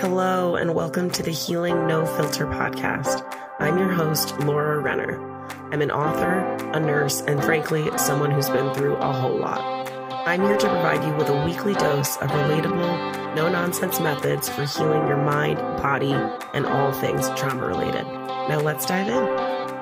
Hello, and welcome to the Healing No Filter podcast. I'm your host, Laura Renner. I'm an author, a nurse, and frankly, someone who's been through a whole lot. I'm here to provide you with a weekly dose of relatable, no-nonsense methods for healing your mind, body, and all things trauma-related. Now let's dive in.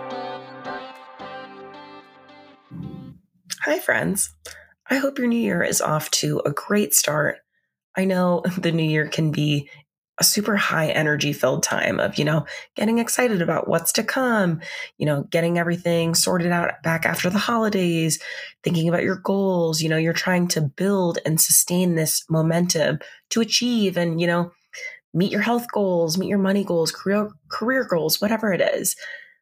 Hi, friends. I hope your new year is off to a great start. I know the new year can be a super high energy filled time of, getting excited about what's to come, getting everything sorted out back after the holidays, thinking about your goals. You're trying to build and sustain this momentum to achieve and, meet your health goals, meet your money goals, career goals, whatever it is.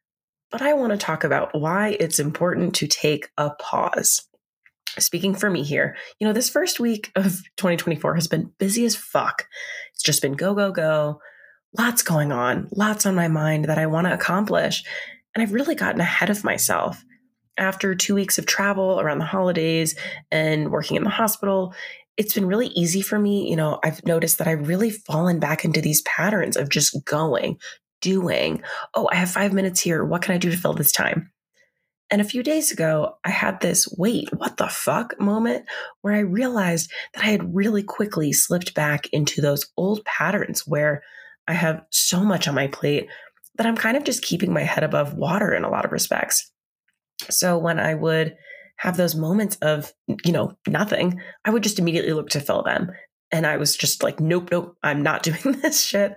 But I want to talk about why it's important to take a pause. Speaking for me here, this first week of 2024 has been busy as fuck. It's just been go, go, go. Lots going on, lots on my mind that I want to accomplish. And I've really gotten ahead of myself. After 2 weeks of travel around the holidays and working in the hospital, it's been really easy for me. I've noticed that I've really fallen back into these patterns of just going, doing. Oh, I have 5 minutes here. What can I do to fill this time? And a few days ago, I had this wait, what the fuck moment where I realized that I had really quickly slipped back into those old patterns where I have so much on my plate that I'm kind of just keeping my head above water in a lot of respects. So when I would have those moments of, nothing, I would just immediately look to fill them. And I was just like, nope, I'm not doing this shit.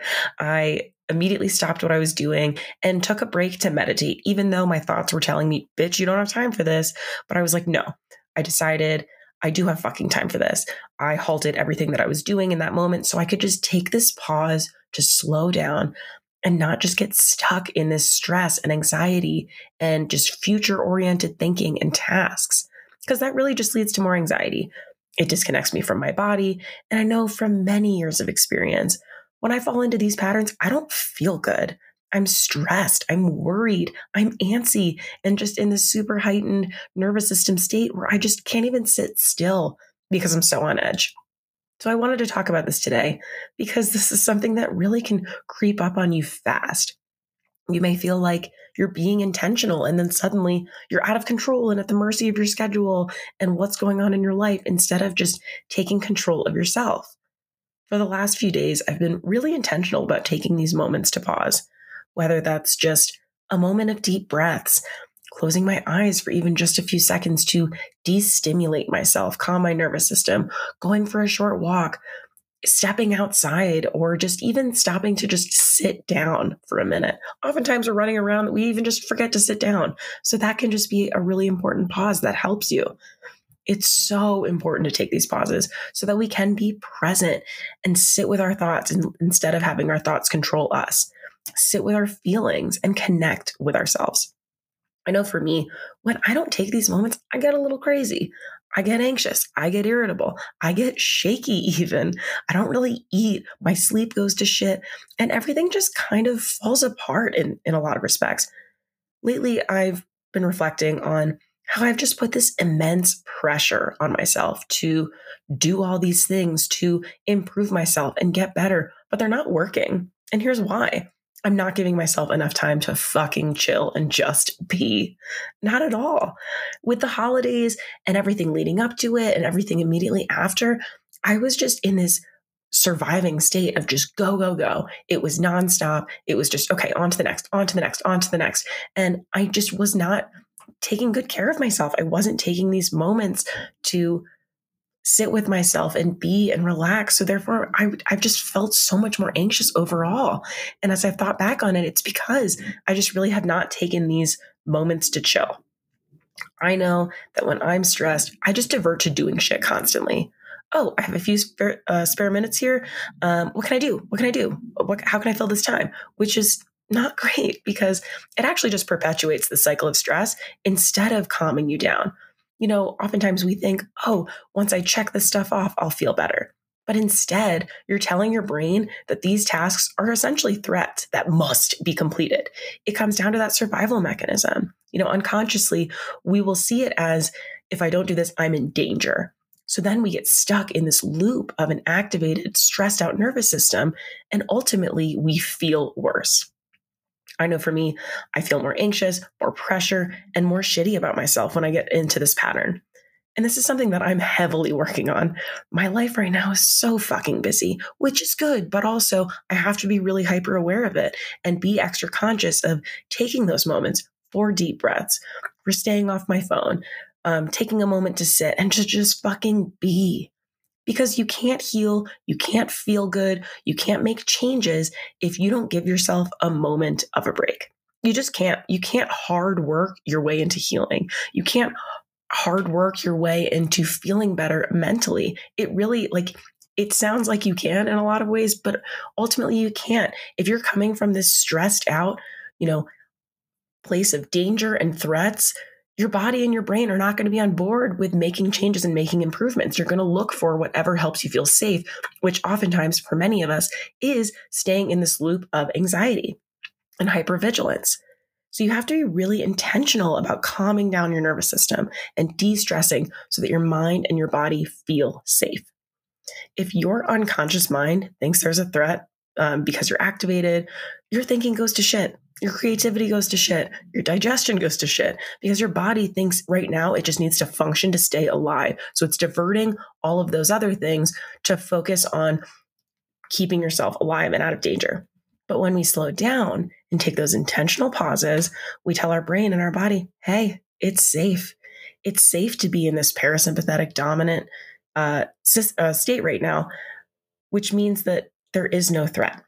I immediately stopped what I was doing and took a break to meditate, even though my thoughts were telling me, bitch, you don't have time for this. But I was like, no, I decided I do have fucking time for this. I halted everything that I was doing in that moment so I could just take this pause to slow down and not just get stuck in this stress and anxiety and just future-oriented thinking and tasks, because that really just leads to more anxiety. It disconnects me from my body. And I know from many years of experience, when I fall into these patterns, I don't feel good. I'm stressed. I'm worried. I'm antsy and just in this super heightened nervous system state where I just can't even sit still because I'm so on edge. So I wanted to talk about this today because this is something that really can creep up on you fast. You may feel like you're being intentional and then suddenly you're out of control and at the mercy of your schedule and what's going on in your life instead of just taking control of yourself. For the last few days, I've been really intentional about taking these moments to pause, whether that's just a moment of deep breaths, closing my eyes for even just a few seconds to de-stimulate myself, calm my nervous system, going for a short walk, stepping outside, or just even stopping to just sit down for a minute. Oftentimes we're running around, we even just forget to sit down. So that can just be a really important pause that helps you. It's so important to take these pauses so that we can be present and sit with our thoughts instead of having our thoughts control us. Sit with our feelings and connect with ourselves. I know for me, when I don't take these moments, I get a little crazy. I get anxious. I get irritable. I get shaky even. I don't really eat. My sleep goes to shit. And everything just kind of falls apart in a lot of respects. Lately, I've been reflecting on how I've just put this immense pressure on myself to do all these things, to improve myself and get better, but they're not working. And here's why. I'm not giving myself enough time to fucking chill and just be. Not at all. With the holidays and everything leading up to it and everything immediately after, I was just in this surviving state of just go, go, go. It was nonstop. It was just, okay, on to the next, on to the next, on to the next. And I just was not taking good care of myself. I wasn't taking these moments to sit with myself and be and relax. So therefore, I've just felt so much more anxious overall. And as I've thought back on it, it's because I just really have not taken these moments to chill. I know that when I'm stressed, I just divert to doing shit constantly. Oh, I have a few spare minutes here. What can I do? What can I do? How can I fill this time? Which is not great because it actually just perpetuates the cycle of stress instead of calming you down. Oftentimes we think, oh, once I check this stuff off, I'll feel better. But instead, you're telling your brain that these tasks are essentially threats that must be completed. It comes down to that survival mechanism. Unconsciously, we will see it as, if I don't do this, I'm in danger. So then we get stuck in this loop of an activated, stressed out nervous system, and ultimately we feel worse. I know for me, I feel more anxious, more pressure, and more shitty about myself when I get into this pattern. And this is something that I'm heavily working on. My life right now is so fucking busy, which is good, but also I have to be really hyper aware of it and be extra conscious of taking those moments for deep breaths, for staying off my phone, taking a moment to sit and to just fucking be. Because you can't heal, you can't feel good, you can't make changes if you don't give yourself a moment of a break. You just can't. You can't hard work your way into healing. You can't hard work your way into feeling better mentally. It really, like, it sounds like you can in a lot of ways, but ultimately you can't. If you're coming from this stressed out, place of danger and threats, your body and your brain are not going to be on board with making changes and making improvements. You're going to look for whatever helps you feel safe, which oftentimes for many of us is staying in this loop of anxiety and hypervigilance. So you have to be really intentional about calming down your nervous system and de-stressing so that your mind and your body feel safe. If your unconscious mind thinks there's a threat because you're activated, your thinking goes to shit. Your creativity goes to shit. Your digestion goes to shit because your body thinks right now it just needs to function to stay alive. So it's diverting all of those other things to focus on keeping yourself alive and out of danger. But when we slow down and take those intentional pauses, we tell our brain and our body, hey, it's safe. It's safe to be in this parasympathetic dominant state right now, which means that there is no threat.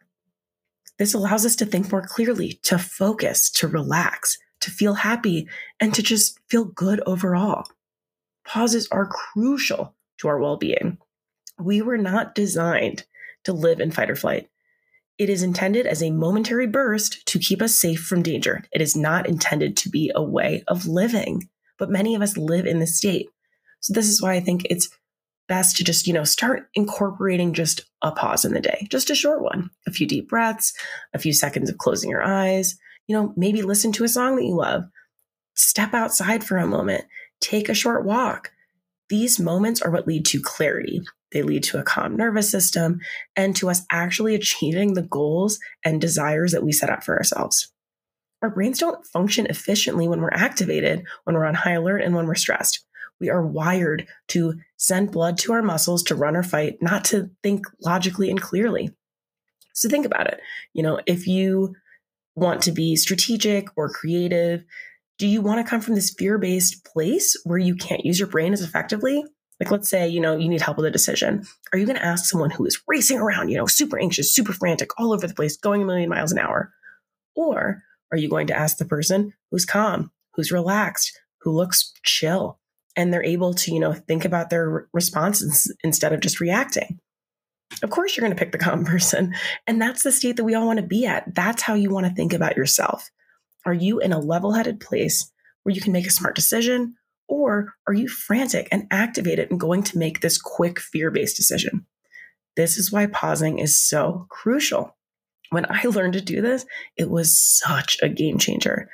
This allows us to think more clearly, to focus, to relax, to feel happy, and to just feel good overall. Pauses are crucial to our well-being. We were not designed to live in fight or flight. It is intended as a momentary burst to keep us safe from danger. It is not intended to be a way of living, but many of us live in this state. So this is why I think it's best to just, start incorporating just a pause in the day, just a short one, a few deep breaths, a few seconds of closing your eyes, maybe listen to a song that you love, step outside for a moment, take a short walk. These moments are what lead to clarity. They lead to a calm nervous system and to us actually achieving the goals and desires that we set out for ourselves. Our brains don't function efficiently when we're activated, when we're on high alert, and when we're stressed. We are wired to send blood to our muscles to run or fight, not to think logically and clearly. So think about it. If you want to be strategic or creative, do you want to come from this fear-based place where you can't use your brain as effectively? Like, let's say, you need help with a decision. Are you going to ask someone who is racing around, super anxious, super frantic, all over the place, going a million miles an hour? Or are you going to ask the person who's calm, who's relaxed, who looks chill, and they're able to, think about their responses instead of just reacting? Of course, you're going to pick the calm person. And that's the state that we all want to be at. That's how you want to think about yourself. Are you in a level-headed place where you can make a smart decision? Or are you frantic and activated and going to make this quick fear-based decision? This is why pausing is so crucial. When I learned to do this, it was such a game changer.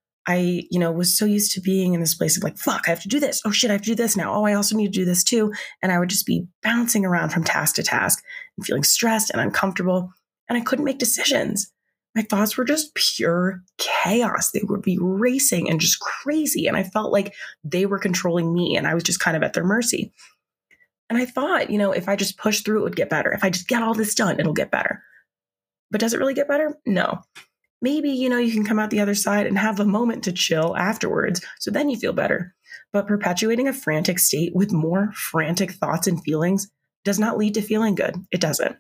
I, was so used to being in this place of like, fuck, I have to do this. Oh shit, I have to do this now. Oh, I also need to do this too. And I would just be bouncing around from task to task and feeling stressed and uncomfortable. And I couldn't make decisions. My thoughts were just pure chaos. They would be racing and just crazy. And I felt like they were controlling me and I was just kind of at their mercy. And I thought, if I just push through, it would get better. If I just get all this done, it'll get better. But does it really get better? No. Maybe, you can come out the other side and have a moment to chill afterwards. So then you feel better. But perpetuating a frantic state with more frantic thoughts and feelings does not lead to feeling good. It doesn't.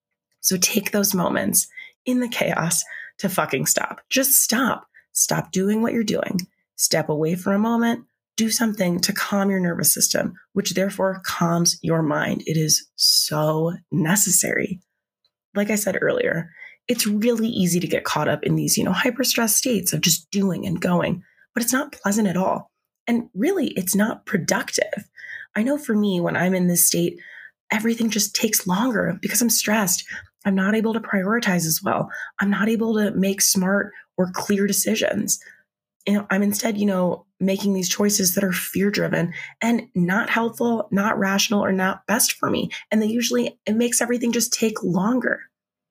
So take those moments in the chaos to fucking stop. Just stop. Stop doing what you're doing. Step away for a moment. Do something to calm your nervous system, which therefore calms your mind. It is so necessary. Like I said earlier, it's really easy to get caught up in these, hyper-stressed states of just doing and going, but it's not pleasant at all. And really, it's not productive. I know for me, when I'm in this state, everything just takes longer because I'm stressed. I'm not able to prioritize as well. I'm not able to make smart or clear decisions. I'm instead, making these choices that are fear driven and not helpful, not rational, or not best for me. And it makes everything just take longer.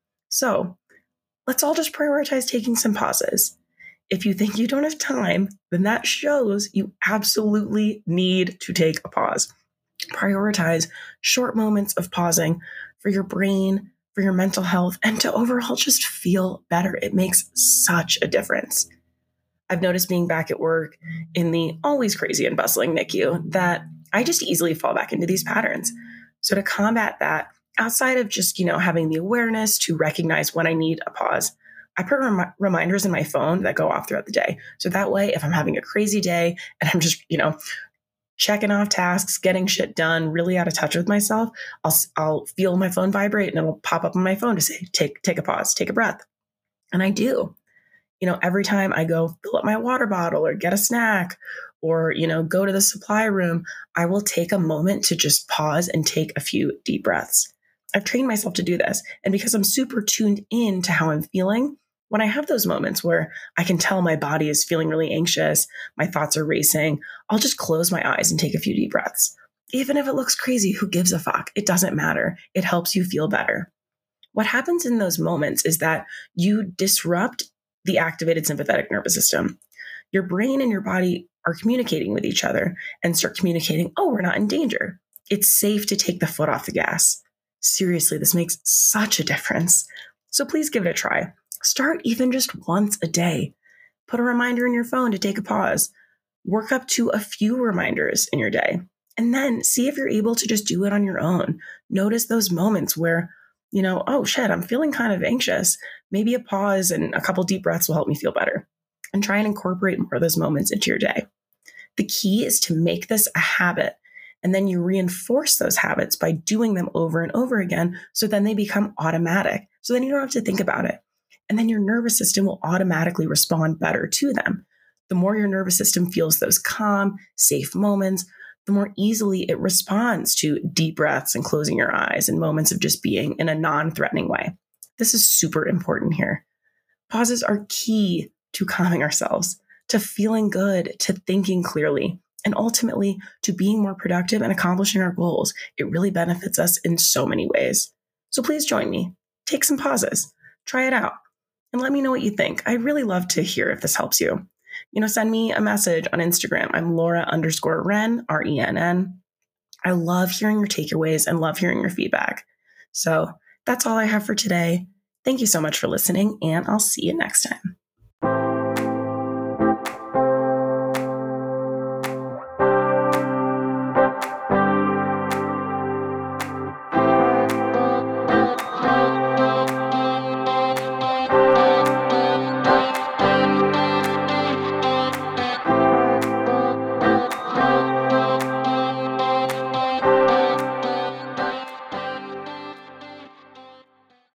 So let's all just prioritize taking some pauses. If you think you don't have time, then that shows you absolutely need to take a pause. Prioritize short moments of pausing for your brain, for your mental health, and to overall just feel better. It makes such a difference. I've noticed being back at work in the always crazy and bustling NICU that I just easily fall back into these patterns. So to combat that, outside of just, having the awareness to recognize when I need a pause, I put reminders in my phone that go off throughout the day. So that way, if I'm having a crazy day and I'm just, checking off tasks, getting shit done, really out of touch with myself, I'll feel my phone vibrate and it'll pop up on my phone to say, take a pause, take a breath. And I do. Every time I go fill up my water bottle or get a snack or, go to the supply room, I will take a moment to just pause and take a few deep breaths. I've trained myself to do this. And because I'm super tuned in to how I'm feeling, when I have those moments where I can tell my body is feeling really anxious, my thoughts are racing, I'll just close my eyes and take a few deep breaths. Even if it looks crazy, who gives a fuck? It doesn't matter. It helps you feel better. What happens in those moments is that you disrupt the activated sympathetic nervous system. Your brain and your body are communicating with each other and start communicating, oh, we're not in danger. It's safe to take the foot off the gas. Seriously, this makes such a difference. So please give it a try. Start even just once a day. Put a reminder in your phone to take a pause. Work up to a few reminders in your day. And then see if you're able to just do it on your own. Notice those moments where, oh shit, I'm feeling kind of anxious. Maybe a pause and a couple deep breaths will help me feel better. And try and incorporate more of those moments into your day. The key is to make this a habit. And then you reinforce those habits by doing them over and over again. So then they become automatic. So then you don't have to think about it. And then your nervous system will automatically respond better to them. The more your nervous system feels those calm, safe moments, the more easily it responds to deep breaths and closing your eyes and moments of just being in a non-threatening way. This is super important here. Pauses are key to calming ourselves, to feeling good, to thinking clearly, and ultimately to being more productive and accomplishing our goals. It really benefits us in so many ways. So please join me. Take some pauses. Try it out. And let me know what you think. I'd really love to hear if this helps you. Send me a message on Instagram. I'm Laura_Renn, RENN. I love hearing your takeaways and love hearing your feedback. So that's all I have for today. Thank you so much for listening, and I'll see you next time.